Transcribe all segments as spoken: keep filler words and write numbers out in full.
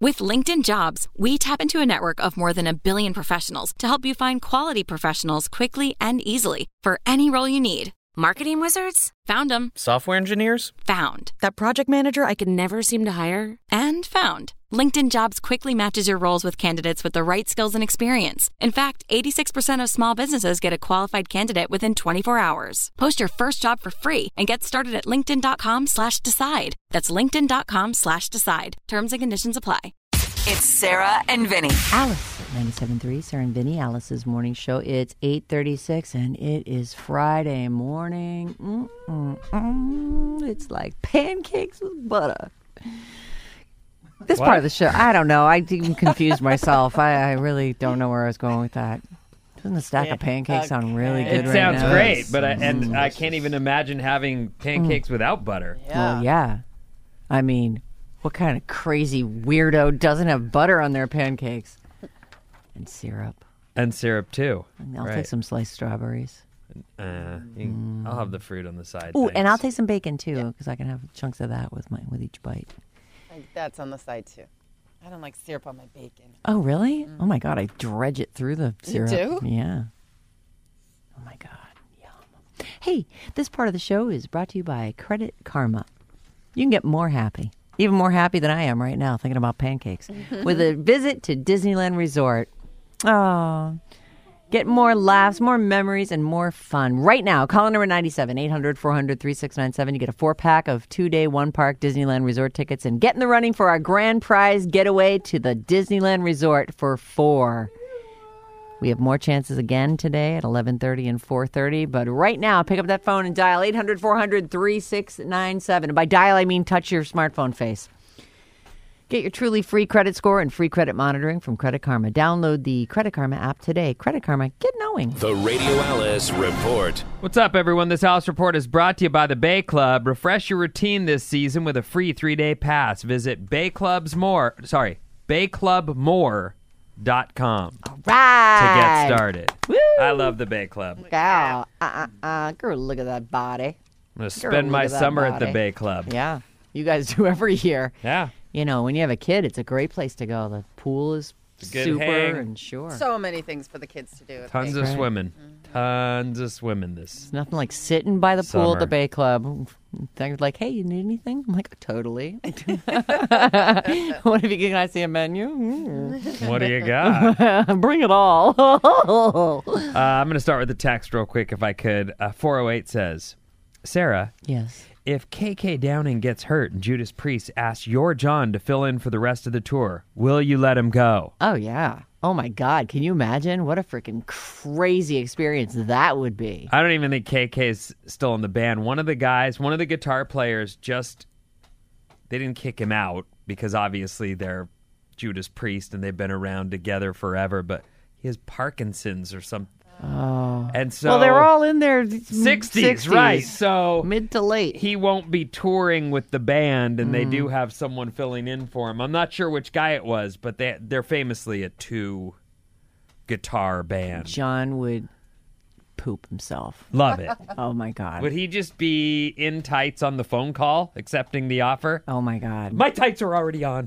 With LinkedIn Jobs, we tap into a network of more than a billion professionals to help you find quality professionals quickly and easily for any role you need. Marketing wizards? Found them. Software engineers? Found. That project manager I could never seem to hire? And found. LinkedIn Jobs quickly matches your roles with candidates with the right skills and experience. In fact, eighty-six percent of small businesses get a qualified candidate within twenty-four hours. Post your first job for free and get started at linkedin.com slash decide. That's linkedin.com slash decide. Terms and conditions apply. It's Sarah and Vinny. Alice at ninety-seven point three, Sarah and Vinny, Alice's morning show. It's eight thirty-six and it is Friday morning. Mm-mm-mm. It's like pancakes with butter. This What? part of the show, I don't know. I even confused myself. I, I really don't know where I was going with that. Doesn't a stack of pancakes sound really good It right sounds now? great, but I, and I can't even imagine having pancakes without butter. Well, yeah. I mean, what kind of crazy weirdo doesn't have butter on their pancakes? And syrup. And syrup, too. And I'll Right. take some sliced strawberries. Uh, you- I'll have the fruit on the side. Ooh, thanks. and I'll take some bacon, too, because I can have chunks of that with my with each bite. That's on the side, too. I don't like syrup on my bacon. Oh, really? Oh, my God. I dredge it through the syrup. do? Yeah. Oh, my God. Yum. Hey, this part of the show is brought to you by Credit Karma. You can get more happy, even more happy than I am right now thinking about pancakes, with a visit to Disneyland Resort. Oh, get more laughs, more memories, and more fun. Right now, call number ninety-seven, eight hundred, four hundred, thirty-six ninety-seven. You get a four-pack of two-day, one-park Disneyland Resort tickets and get in the running for our grand prize getaway to the Disneyland Resort for four. We have more chances again today at eleven thirty and four thirty. But right now, pick up that phone and dial eight hundred, four hundred, thirty-six ninety-seven. And by dial, I mean touch your smartphone face. Get your truly free credit score and free credit monitoring from Credit Karma. Download the Credit Karma app today. Credit Karma, get knowing. The Radio Alice Report. What's up, everyone? This Alice Report is brought to you by the Bay Club. Refresh your routine this season with a free three-day pass. Visit Bay Club's more, sorry, bay club more dot com All right. to get started. Woo. I love the Bay Club. Gal, uh, uh, uh, girl, look at that body. I'm going to Girl, spend look my at that summer at the body. Bay Club. Yeah, you guys do every year. Yeah. You know, when you have a kid, it's a great place to go. The pool is Good super hang. and sure. So many things for the kids to do. at Tons Bay of Right. swimming. Tons of swimming this. It's nothing like sitting by the pool at the Summer. Bay Club. They're like, hey, you need anything? I'm like, totally. What if you can I see a menu? Mm. What do you got? Bring it all. Uh, I'm going to start with the text real quick if I could. Uh, four oh eight says, Sarah, Yes. if K K Downing gets hurt and Judas Priest asks your John to fill in for the rest of the tour, will you let him go? Oh, yeah. Oh, my God. Can you imagine what a freaking crazy experience that would be? I don't even think K K's still in the band. One of the guys, one of the guitar players just, they didn't kick him out because obviously they're Judas Priest and they've been around together forever, but he has Parkinson's or something. Oh. And so Well, they're all in their sixties, right? So Mid to late. he won't be touring with the band, and Mm. they do have someone filling in for him. I'm not sure which guy it was, but they they're famously a two guitar band. John would poop himself. Love it. Oh, my God. Would he just be in tights on the phone call, accepting the offer? Oh, my God. My tights are already on.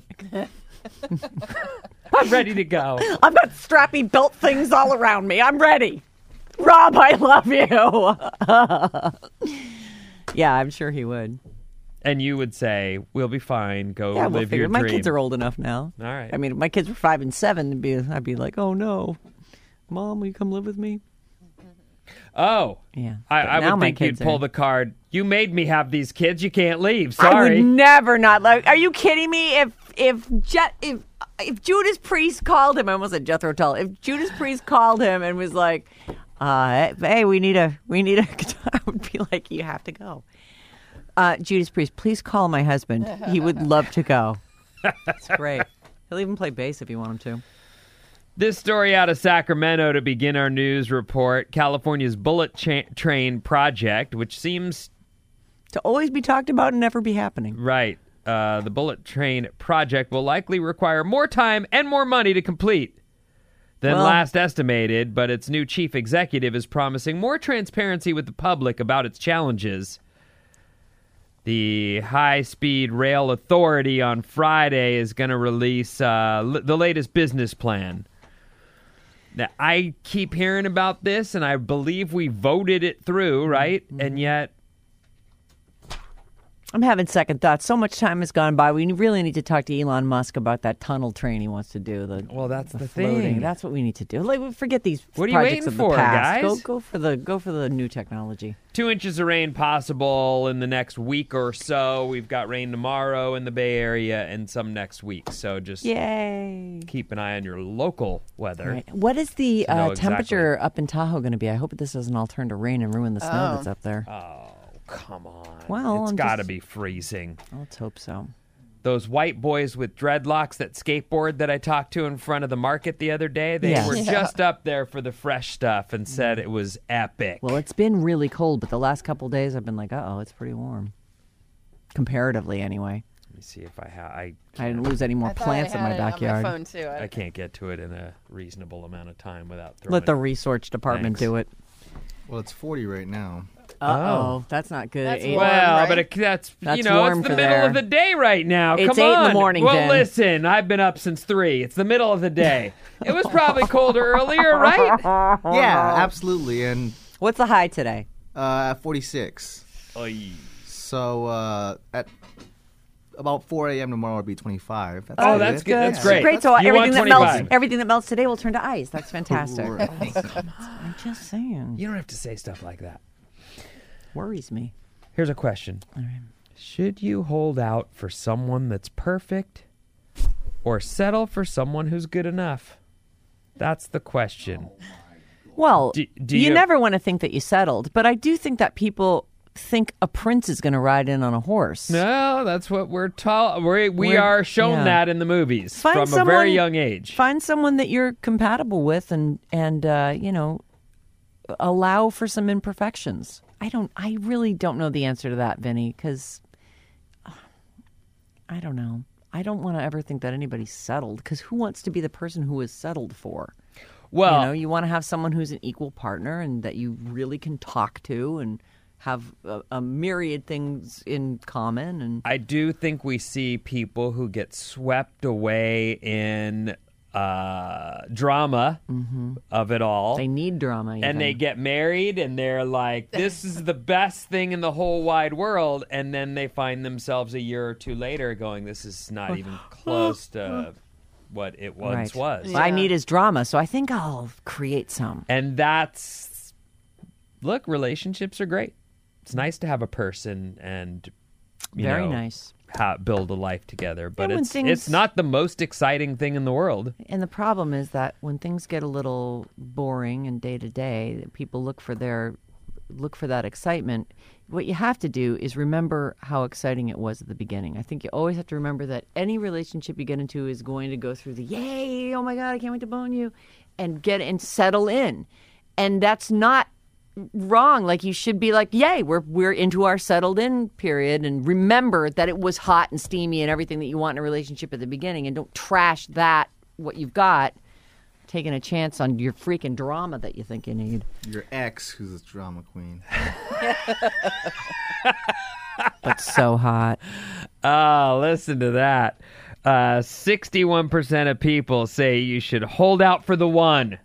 I'm ready to go. I've got strappy belt things all around me. I'm ready. Rob, I love you. Yeah, I'm sure he would. And you would say, "We'll be fine. Go Yeah, we'll live figure. your My dream." kids are old enough now. All right. I mean, if my kids were five and seven, it'd be, I'd be like, oh, no. Mom, will you come live with me? Oh, Yeah. I, But I now would my think you'd kids pull are- the card. You made me have these kids. You can't leave. I Sorry. would never not like. Are you kidding me? If if Je- if if Judas Priest called him, I almost said Jethro Tull. If Judas Priest called him and was like, uh, "Hey, we need a we need a guitar," I would be like, "You have to go." Uh, Judas Priest, please call my husband. He would love to go. It's great. He'll even play bass if you want him to. This story out of Sacramento to begin our news report. California's Bullet cha- Train project, which seems To always be talked about and never be happening. right. Uh, the Bullet Train project will likely require more time and more money to complete than Well- last estimated, but its new chief executive is promising more transparency with the public about its challenges. The High Speed Rail Authority on Friday is going to release uh, l- the latest business plan. Now, I keep hearing about this, and I believe we voted it through, right? Mm-hmm. And yet... I'm having second thoughts. So much time has gone by. We really need to talk to Elon Musk about that tunnel train he wants to do. The, well, that's the, the floating. thing. That's what we need to do. Like, forget these what projects are you waiting of for, the past. guys? Go, go for the go for the new technology. Two inches of rain possible in the next week or so. We've got rain tomorrow in the Bay Area and some next week. So just Yay. keep an eye on your local weather. Right. What is the to know uh, temperature exactly. up in Tahoe going to be? I hope this doesn't all turn to rain and ruin the snow Oh. that's up there. Oh, come on. Well, it's I'm got to just- be freezing. Let's hope so. Those white boys with dreadlocks that skateboard that I talked to in front of the market the other day, they Yes. were Yeah. just up there for the fresh stuff and said it was epic. Well, it's been really cold, but the last couple days I've been like, uh-oh, it's pretty warm. Comparatively, anyway. Let me see if I have. I I didn't lose any more I thought plants I in my had it on backyard. my phone too. I can't get to it in a reasonable amount of time without throwing. Let the research department Thanks. do it. Well, it's forty right now. Uh-oh, that's not good. That's Eight- warm. Well, right? but it, that's, That's you know, warm it's for the middle there. of the day right now. It's Come eight in on. the morning, Well, Jen. listen, I've been up since three. It's the middle of the day. It was probably colder earlier, right? Yeah, absolutely. And What's the high today? uh, forty-six. So uh, at about four a.m. tomorrow, it'll be twenty-five. That's Oh, good. that's good. That's great. Great. So You want everything that melts, twenty-five. everything that melts today will turn to ice. That's fantastic. Right. I'm just saying. You don't have to say stuff like that. Worries me. Here's a question. Should you hold out for someone that's perfect or settle for someone who's good enough? That's the question. Well, Do- do you, you- never want to think that you settled, but I do think that people think a prince is going to ride in on a horse. No, that's what we're taught. We we We're- are shown yeah. that in the movies Find from a someone- very young age. Find someone that you're compatible with, and and uh, you know, allow for some imperfections. I don't. I really don't know the answer to that, Vinny, because I don't know. I don't want to ever think that anybody's settled, because who wants to be the person who is settled for? Well, you know, you want to have someone who's an equal partner and that you really can talk to and have a, a myriad things in common. And I do think we see people who get swept away in uh, drama of it all. they need drama. and they even. get married and they're like, this is the best thing in the whole wide world. And then they find themselves a year or two later going, this is not even close to what it once Right. was. What I Yeah. need is drama, so I think I'll create some. And that's, look, relationships are great. It's nice to have a person and, you Very know, nice. ha- build a life together. But when it's things- it's not the most exciting thing in the world. And the problem is that when things get a little boring and day to day, people look for their look for that excitement. What you have to do is remember how exciting it was at the beginning. I think you always have to remember that any relationship you get into is going to go through the yay, oh my God, I can't wait to bone you, and get and settle in. And that's not wrong. Like, you should be like, yay, we're we're into our settled in period, and remember that it was hot and steamy and everything that you want in a relationship at the beginning, and don't trash that what you've got, taking a chance on your freaking drama that you think you need. Your ex, who's a drama queen. But so hot. Oh, listen to that. Uh, sixty-one percent of people say you should hold out for the one.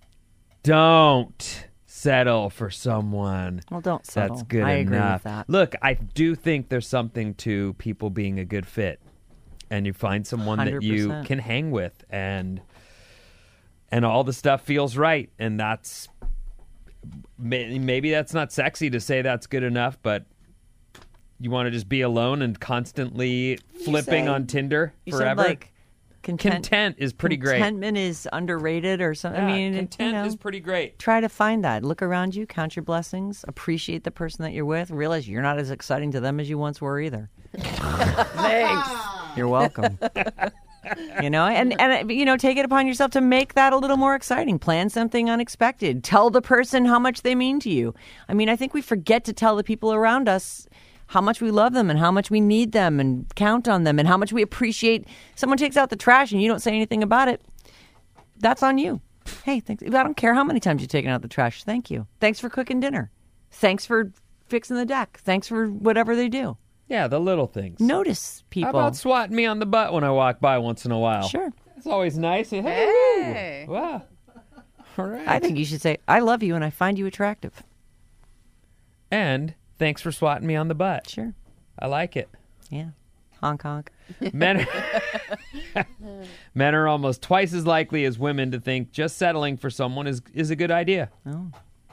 Don't settle for someone. Well, don't settle. That's good I agree enough. with that. Look, I do think there's something to people being a good fit, and you find someone that you one hundred percent. can hang with, and and all the stuff feels right, and that's may- maybe that's not sexy to say that's good enough, but you want to just be alone and constantly flipping say- on Tinder You forever. said like content, Content is pretty great. Contentment is underrated or something. Yeah, I mean, it- content you know, is pretty great. try to find that. Look around you, count your blessings, appreciate the person that you're with, realize you're not as exciting to them as you once were either. Thanks. You're welcome. You know, and, and you know, take it upon yourself to make that a little more exciting. Plan something unexpected. Tell the person how much they mean to you. I mean, I think we forget to tell the people around us how much we love them and how much we need them and count on them and how much we appreciate. Someone takes out the trash and you don't say anything about it. That's on you. Hey, thanks. I don't care how many times you've taken out the trash. Thank you. Thanks for cooking dinner. Thanks for fixing the deck. Thanks for whatever they do. Yeah, the little things. Notice people. How about swatting me on the butt when I walk by once in a while? Sure. It's always nice. Hey, Hey. woo. Wow. All right. I think you should say, I love you and I find you attractive. And thanks for swatting me on the butt. Sure. I like it. Yeah. Honk, honk. Men are, men are almost twice as likely as women to think just settling for someone is, is a good idea. Oh.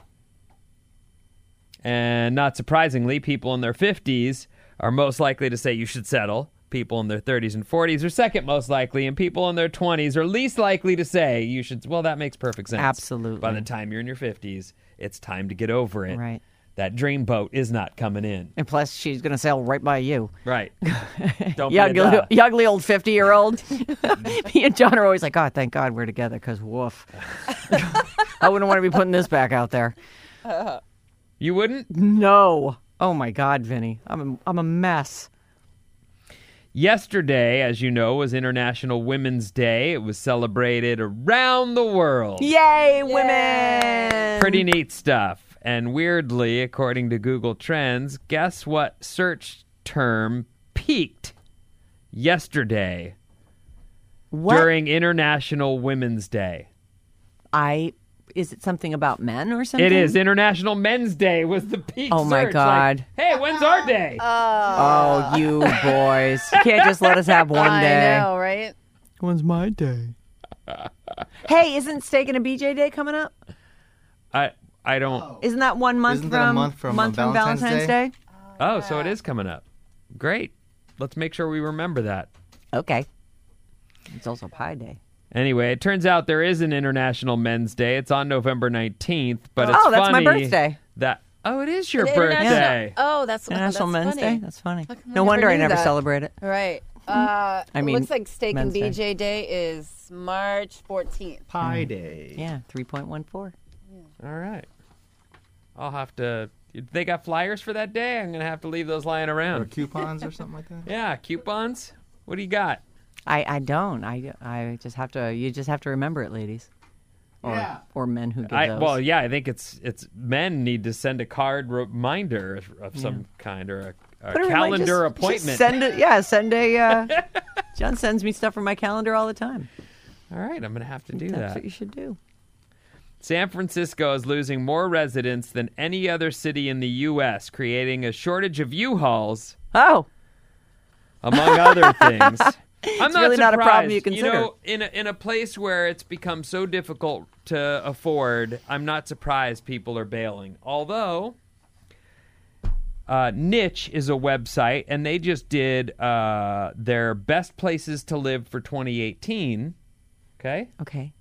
And not surprisingly, people in their fifties are most likely to say you should settle. People in their thirties and forties are second most likely, and people in their twenties are least likely to say you should. Well, that makes perfect sense. Absolutely. By the time you're in your fifties, it's time to get over it. Right. That dream boat is not coming in. And plus, she's going to sail right by you. Right. Don't You be a ugly, duh. you ugly old fifty-year-old. Me and John are always like, oh, thank God we're together, because woof. I wouldn't want to be putting this back out there. You wouldn't? No. Oh, my God, Vinny. I'm a, I'm a mess. Yesterday, as you know, was International Women's Day. It was celebrated around the world. Yay, women! Pretty neat stuff. And weirdly, according to Google Trends, guess what search term peaked yesterday What? during International Women's Day? I... Is it something about men or something? It is. International Men's Day was the peak Oh, my search. God. Like, hey, when's our day? Oh, you boys. You can't just let us have one day. I know, right? When's my day? Hey, isn't Steak and a B J Day coming up? I I don't... Isn't that one month Isn't from, that a month from, uh, Valentine's Valentine's Day? Day? Oh, so it is coming up. Great. Let's make sure we remember that. Okay. It's also Pie Day. Anyway, it turns out there is an International Men's Day. It's on November nineteenth, but it's Oh, that's my funny birthday. That oh, it is your The birthday. International- Oh, that's International that's Men's funny. Day? That's funny. How come I No never wonder I knew never that? celebrate it. Right. Uh, I mean, looks like Steak and Men's Day. B J Day is March fourteenth. Pie Day. Yeah, three point one four. All right. I'll have to. They got flyers for that day? I'm going to have to leave those lying Or around. coupons or something like that. Yeah, coupons. What do you got? I, I don't. I, I just have to, you just have to remember it, ladies. Or, Yeah. or men who get I, those. well, yeah, I think it's it's men need to send a card reminder of some kind or a, a Put a reminder- calendar just- appointment. Just send it. Yeah, send a. Uh, John sends me stuff from my calendar all the time. All right, I'm going to have to do That's that. what you should do. San Francisco is losing more residents than any other city in the U S, creating a shortage of U-Hauls, Oh, among other things. I'm not really not a problem surprised. you consider. You know, in a, in a place where it's become so difficult to afford, I'm not surprised people are bailing. Although, uh, Niche is a website, and they just did uh, their best places to live for twenty eighteen. Okay? okay.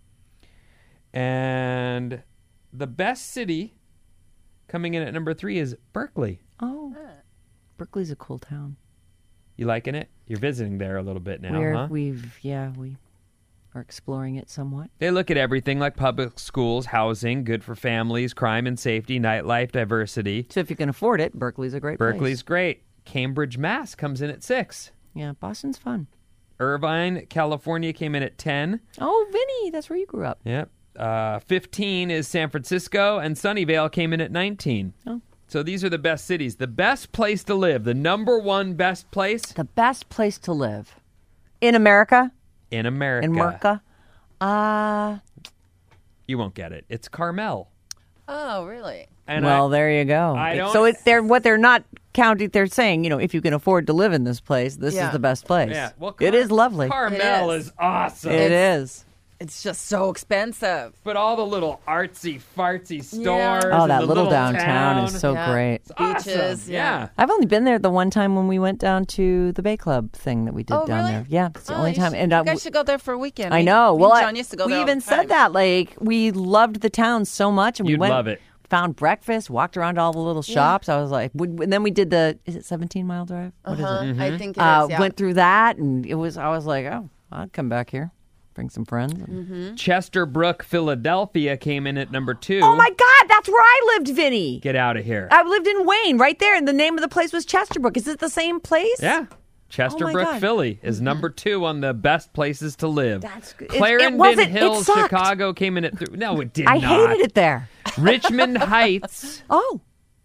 And the best city coming in at number three is Berkeley. Oh, Berkeley's a cool town. You liking it? You're visiting there a little bit now, We're, huh? We've, yeah, we are exploring it somewhat. They look at everything like public schools, housing, good for families, crime and safety, nightlife, diversity. So if you can afford it, Berkeley's a great Berkeley's place. great. Cambridge, Mass comes in at six. Yeah, Boston's fun. Irvine, California came in at ten. Oh, Vinny, that's where you grew up. Yep. Uh, fifteen is San Francisco, and Sunnyvale came in at nineteen. Oh. So these are the best cities. The best place to live, the number one best place The best place to live in America. in America. In America. Uh, You won't get it. It's Carmel. Oh, really? And well, I, there you go. I It- don't- So it, they're what they're not counting. They're saying, you know, if you can afford to live in this place, this Yeah. is the best place. yeah, well, it Car- is lovely. Carmel It is, is. awesome. It is. It's just so expensive. But all the little artsy fartsy stores. Yeah. Oh, and that the little, downtown town. is so Yeah. great. It's awesome. Beaches, Yeah. yeah. I've only been there the one time when we went down to the Bay Club thing that we did Oh, down really? there. Yeah, it's the Oh, only you time. should- and you uh, guys should go there for a weekend. I Me- know. me Well, and I- John used to go we there all even the time. said that. Like, we loved the town so much, and we You'd went, love it. found breakfast, walked around all the little shops. I was like, we, and then we did the. Is it seventeen mile drive? What is Uh-huh. it? Mm-hmm. I think it is. Uh, yeah. Went through that, and it was. I was like, oh, I'd come back here, bring some friends. Mm-hmm. Chesterbrook, Philadelphia came in at number two. Oh my God, that's where I lived, Vinny. Get out of here. I lived in Wayne, right there, and the name of the place was Chesterbrook. Is it the same place? Yeah. Chesterbrook, God. Philly is number two on the best places to live. That's good. It- it Clarendon wasn't- it Hills, sucked. Chicago came in at three. No, it did I not. hated it there. Richmond Heights, Oh,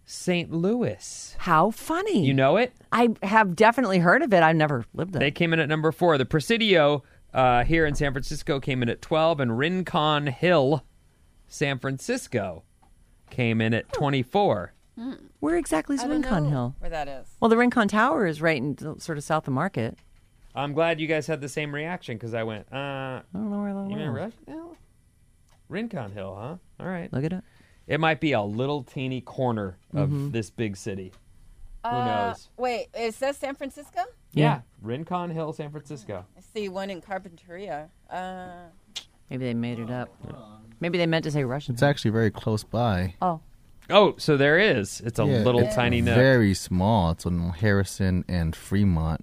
Saint Louis. How funny. You know it? I have definitely heard of it. I've never lived there. They came in at number four. The Presidio uh, here in San Francisco came in at twelve, and Rincon Hill, San Francisco, came in at twenty-four. Where exactly is I don't Rincon know Hill? where that is. Well, the Rincon Tower is right in sort of south of Market. I'm glad you guys had the same reaction because I went, uh, I don't know where that you mean is. Rush Hill? Rincon Hill, huh? All right. Look it up. It might be a little teeny corner of Mm-hmm. this big city. Who Uh, knows? Wait, it says San Francisco? Yeah. Rincon Hill, San Francisco. I see one in Carpinteria. Uh, Maybe they made it up. Maybe they meant to say Russian. It's actually very close by. Oh, Oh, so there is. It's a Yeah, little it's tiny nook. Very small. It's on Harrison and Fremont.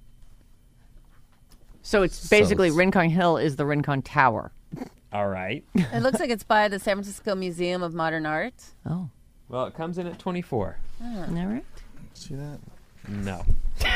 so it's So basically it's- Rincon Hill is the Rincon Tower. All right. it looks like it's by the San Francisco Museum of Modern Art. Oh, Well, it comes in at twenty-four. all right. See that? No.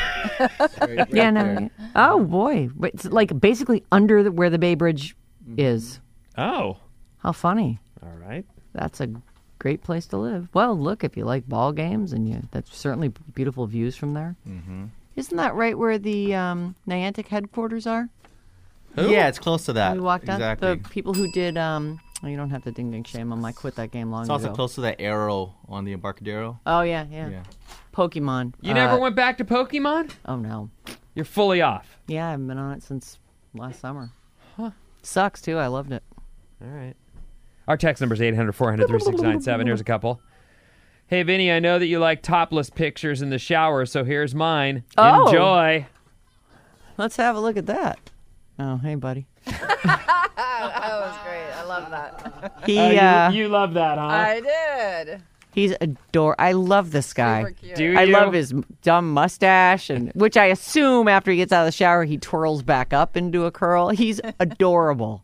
Yeah, no. Oh boy, But it's like basically under the, where the Bay Bridge is. Oh. How funny! All right. That's a great place to live. Well, look, if you like ball games, and you, that's certainly beautiful views from there. Mm-hmm. Isn't that right where the um, Niantic headquarters are? Who? Yeah, it's close to that. We walked exactly. out. The people who did. Um, oh, you don't have to ding ding shame them. I quit that game long It's ago. also close to that arrow on the Embarcadero. Oh yeah, yeah. Yeah. Pokemon. You Uh, never went back to Pokemon? Oh no. You're fully off. Yeah, I haven't been on it since last summer. Huh. Sucks too. I loved it. All right. Our text number is eight hundred, four hundred, three six nine seven. Here's a couple. Hey, Vinny, I know that you like topless pictures in the shower, so here's mine. Oh. Enjoy. Let's have a look at that. Oh, hey, buddy. That was great. I love that. He, Uh, uh, you, you love that, huh? I did. he's ador. I love this guy. Super cute. Do I you? love his dumb mustache, and which I assume after he gets out of the shower, he twirls back up into a curl. He's adorable.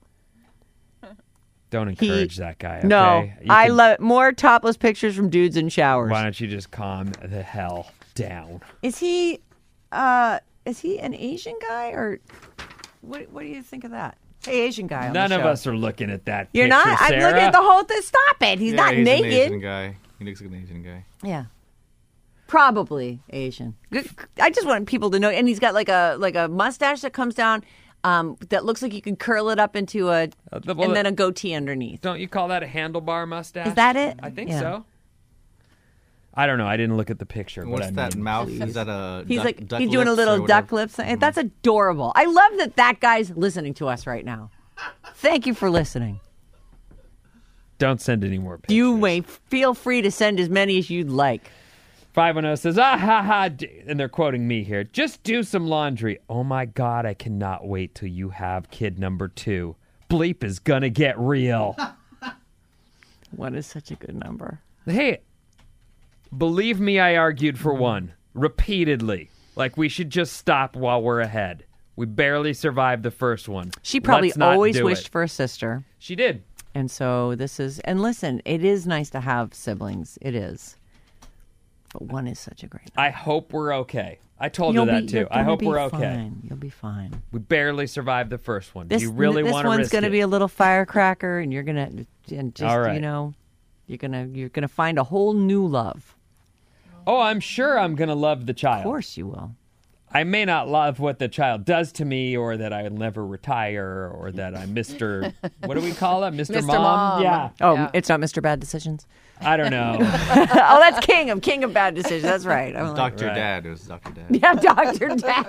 Don't encourage that guy, okay? No, You I can- love it. More topless pictures from dudes in showers. Why don't you just calm the hell down? Is he, uh, is he an Asian guy or what? What do you think of that? Hey, Asian guy. On None the of show. us are looking at that You're picture, not. I'm Sarah. looking at the whole thing. Stop it. He's Yeah, not he's naked. An Asian guy. He looks like an Asian guy. Yeah. Probably Asian. Good- I just want people to know. And he's got like a like a mustache that comes down, um, that looks like you can curl it up into a, Uh, the- well, and then a goatee underneath. Don't you call that a handlebar mustache? Is that it? I think Yeah. so. I don't know. I didn't look at the picture. And but what's I that mean, mouth? Is that a He's duck, like duck he's doing a lips little or duck whatever? lips. And That's adorable. I love that that guy's listening to us right now. Thank you for listening. Don't send any more pictures. You may feel free to send as many as you'd like. five one zero says, ah, ha, ha, d-" and they're quoting me here. Just do some laundry. Oh, my God, I cannot wait till you have kid number two. Bleep is going to get real. What is such a good number? Hey, believe me, I argued for one repeatedly. Like, we should just stop while we're ahead. We barely survived the first one. She probably Let's not always do wished it. for a sister. She did. And so this is, and listen, it is nice to have siblings. It is. But one is such a great number. I hope we're okay. I told You'll her that be- too. you're I gonna hope be we're okay. fine. You'll be fine. We barely survived the first one. This, you really this want to one's risk gonna it. be a little firecracker, and you're gonna, and just All right. you know, you're gonna you're gonna find a whole new love. Oh, I'm sure I'm going to love the child. Of course you will. I may not love what the child does to me, or that I'll never retire, or that I'm Mister What do we call it? Mister Mister Mom? Mom. Yeah. Oh, Yeah. it's not Mister Bad Decisions. I don't know. Oh, that's King. I'm King of Bad Decisions. That's right. I'm like, Doctor Right. Dad. It was Doctor Dad. yeah, Doctor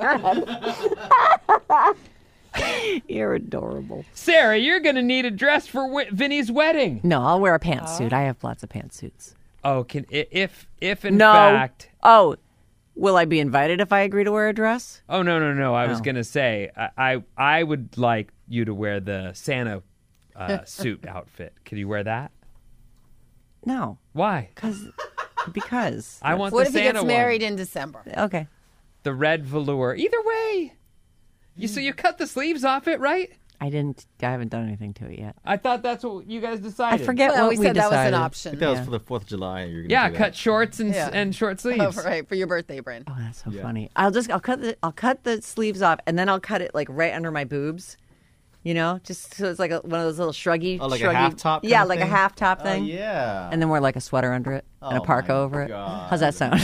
Dad. You're adorable. Sarah, you're going to need a dress for Wi- Vinny's wedding. No, I'll wear a pantsuit. I have lots of pantsuits. Oh, can i- if if in No. fact. Oh, will I be invited if I agree to wear a dress? Oh no no no! I was Oh. going to say I, I I would like you to wear the Santa uh, suit outfit. Could you wear that? No, Why? because because I want What the if he Santa gets one. married in December? okay. The red velour. Either way. You so you cut the sleeves off it, right? I didn't. I haven't done anything to it yet. I thought that's what you guys I decided. forget Well, what we we said that was decided. an I option. think that was Yeah. for the Fourth of July. You're gonna Yeah, do that. cut shorts and Yeah. and short Oh, sleeves. right, for your birthday, Bryn. Oh, that's so Yeah. funny. I'll just I'll cut the I'll cut the sleeves off and then I'll cut it like right under my boobs, You know, just so it's like a, one of those little shruggy. Oh, like shruggy, a half top? Yeah, like a half top Oh, thing. yeah. And then wear like a sweater under it and a Oh, parka my over it. God. How's that sound?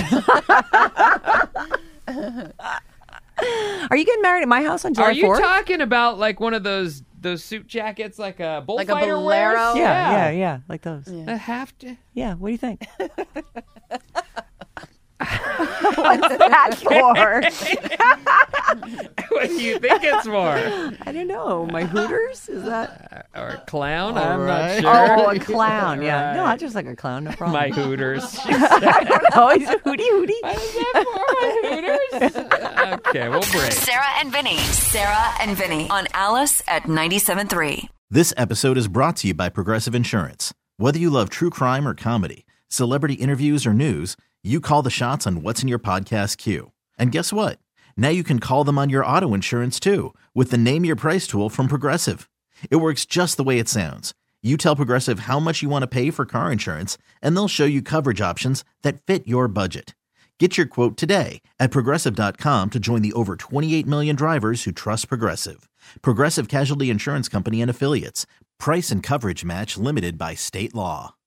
Are you getting married at my house on July Are you fourth? talking about like one of those those suit jackets, like a bullfighter Like a bolero? wears? Yeah, yeah, yeah, like those. Yeah. A half. To... yeah, what do you think? What's that for? What do you think it's for? I don't know. My Hooters? Is that? Or a clown? All I'm right. not sure. Oh, a clown. Yeah. No, Right. I just like a clown. No problem. My Hooters. I don't know. He's a hootie hootie. What is that for? My Hooters? Okay, we'll break. Sarah and Vinny. Sarah and Vinny on Alice at ninety-seven point three. This episode is brought to you by Progressive Insurance. Whether you love true crime or comedy, celebrity interviews or news, you call the shots on what's in your podcast queue. And guess what? Now you can call them on your auto insurance too with the Name Your Price tool from Progressive. It works just the way it sounds. You tell Progressive how much you want to pay for car insurance, and they'll show you coverage options that fit your budget. Get your quote today at Progressive dot com to join the over twenty-eight million drivers who trust Progressive. Progressive Casualty Insurance Company and Affiliates. Price and coverage match limited by state law.